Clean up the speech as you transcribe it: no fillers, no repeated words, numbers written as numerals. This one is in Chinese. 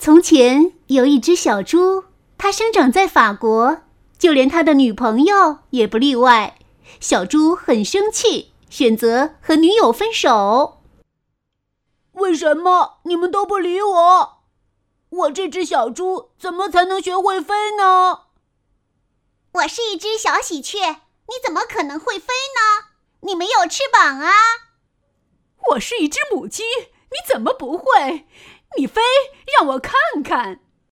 从前有一只小猪，它生长在法国，就连他的女朋友也不例外。小猪很生气，选择和女友分手。 为什么你们都不理我？我这只小猪怎么才能学会飞呢？ 我是一只小喜鹊，你怎么可能会飞呢？你没有翅膀啊！ 我是一只母鸡，你怎么不会？你飞，让我看看。